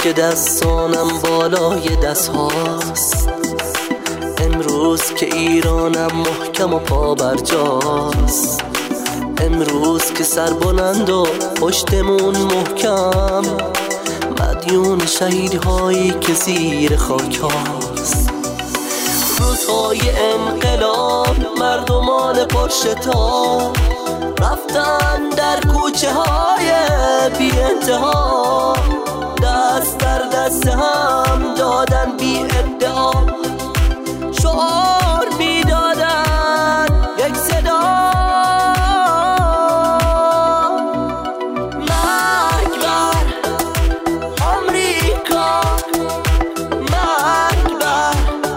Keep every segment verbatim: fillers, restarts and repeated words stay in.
که دستانم بالای دست هاست، امروز که ایرانم محکم و پا بر جاست، امروز که سر بلند و پشتمون محکم، مدیون شهیدهایی که زیر خاک هاست. روزهای انقلاب مردمان پرشتاب رفتن در کوچه های بی انتها، دست در دست هم دادن بی ادعا، شعار می دادن یک صدا، مرگ بر آمریکا، مرگ بر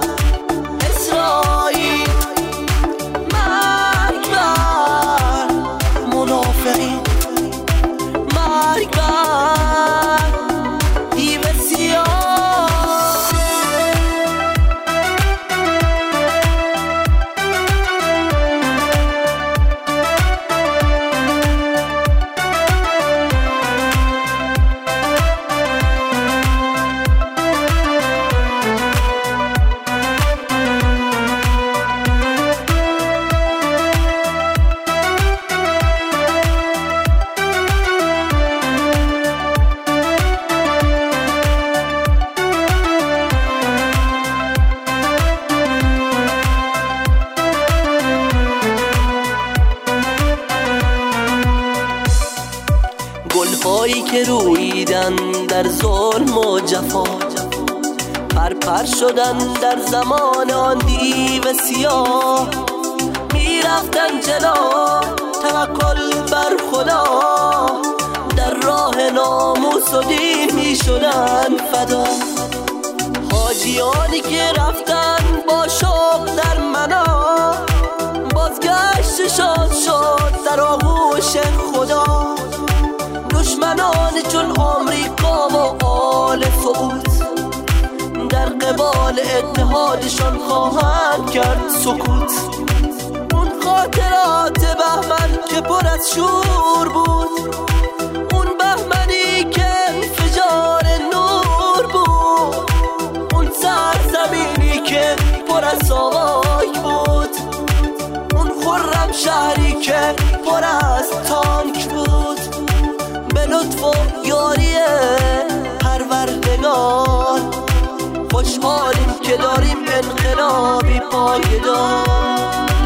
اسرائیل، مرگ بر منافقین، مرگ بر دیو سیاه. گلهایی که رویدن در ظلم و جفا، پرپر شدن در زمان آن دیو سیاه، میرفتن جلو توکل بر خدا، در راه ناموس و دین میشدن فدا. حاجیانی که رفتن با شوق در منا، بازگشت شاد شد در آغوش خدا. دشمنان چون آمریکا و آل سعود، در قبال اتحادشان خواهند کرد سکوت. اون خاطرات بهمن که پر از شور بود، اون بهمنی که انفجار نور بود، اون سرزمینی که پر از ساواک بود، اون خرم شهری که پر از تانک بود. به لطف و یاری پروردگار خوشحالیم که داریم انقلابی پایدار.